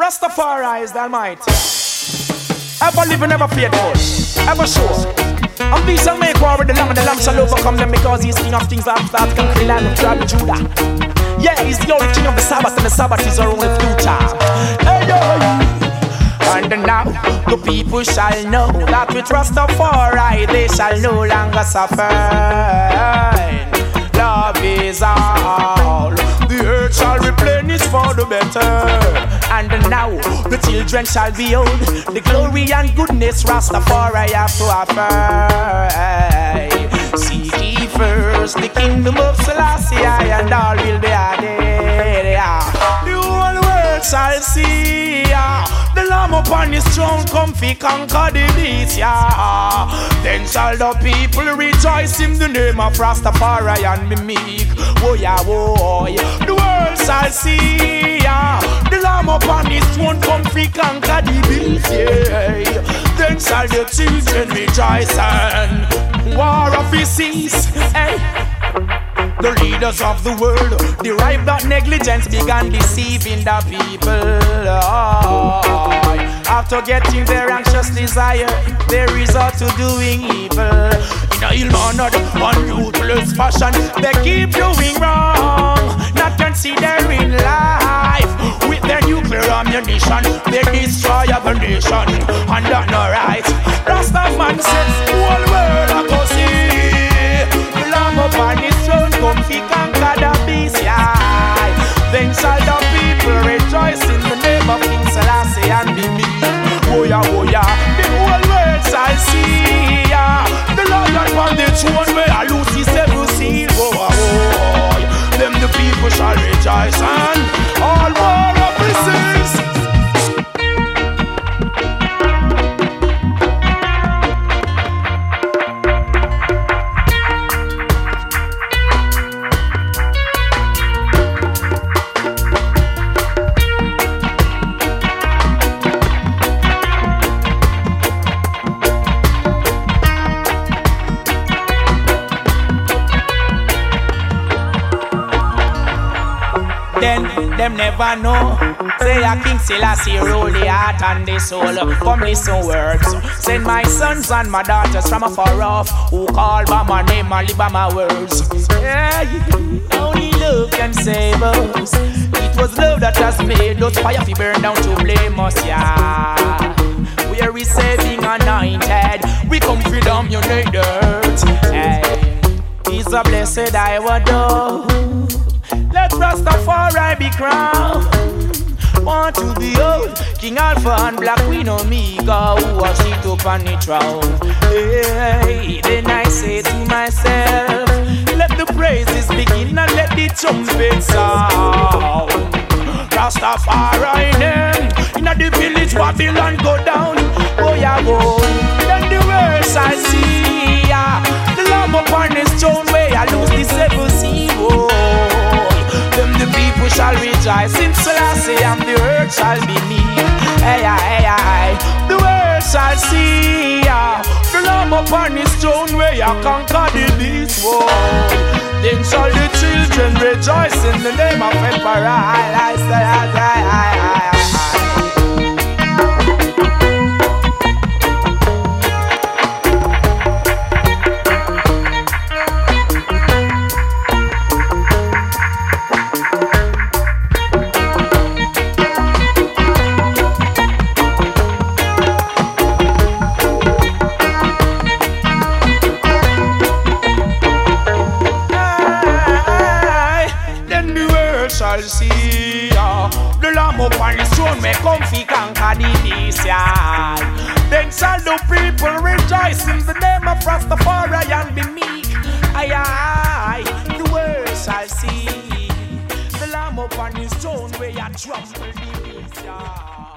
Rastafari is the Almighty. Ever living, ever faithful, ever sure. And these shall make war with the Lamb, and the Lamb shall overcome them, because he's King of Kings that conquer the land of tribe of Judah. Yeah, he's the only King of the Sabbath, and the Sabbath is our only future. Hey, yo. And now the people shall know that with Rastafari they shall no longer suffer. Love is all. The earth shall replenish for the better. And now the children shall behold the glory and goodness Rastafari have to offer. Seek ye first the kingdom of Selassie, and all will be added. The whole world shall see the Lamb upon his throne comfy conquer the beast. Then shall the people rejoice in the name of Rastafari and be meek. Oh yeah, oh yeah. The world shall see the Lamb upon his throne comfy conquer the beast. Yeah. Then shall the children rejoice and war of his cease. Hey. The leaders of the world derived that negligence began deceiving the people. After getting their anxious desire, they resort to doing evil. In a ill-mannered, unruthless fashion, they keep doing wrong, not considering life. With their nuclear ammunition, they destroy the nation, and that's not right. Rastaman says, whole world I go see the Lamb upon his throne, comfy conquer the beast, yeah. Then shall the people rejoice in the name of King Selassie and be meek. Oh yeah, the whole world shall see the Lord upon the throne where I lose his seven seal. Oh, them the people shall rejoice and all war of cease. Then them never know. Say a King Selassie rule the heart and the soul. Come listen words. Send my sons and my daughters from afar off, who call by my name and live by my words. Yeah, only love can save us. It was love that has made those fire fi burn down to blame us. Yeah, we are receiving anointed. We come freedom united. Hey, he's a blessed I would do. Let Rastafari be crowned. Want to be old King Alpha and Black Queen Omega, who was sit up on the throne. Hey, then I say to myself, let the praises begin and let the trumpet sound. Rastafari then in the village Babylon go down. Oh yeah, boy. Then the world shall see the Lamb upon his throne where I lose the seven seas. Them the people shall rejoice in Selassie and the earth shall be meek. Hey, hey, hey, the world shall see the Lamb upon his throne where you conquer the beast. Whoa. Then shall the children rejoice in the name of Emperor. I say, shall see the Lamb upon his throne may comfy conquer the beast. Then shall the people rejoice in the name of Rastafari and be meek. Aye, aye, the world shall see the Lamb upon his throne where you trample the beast.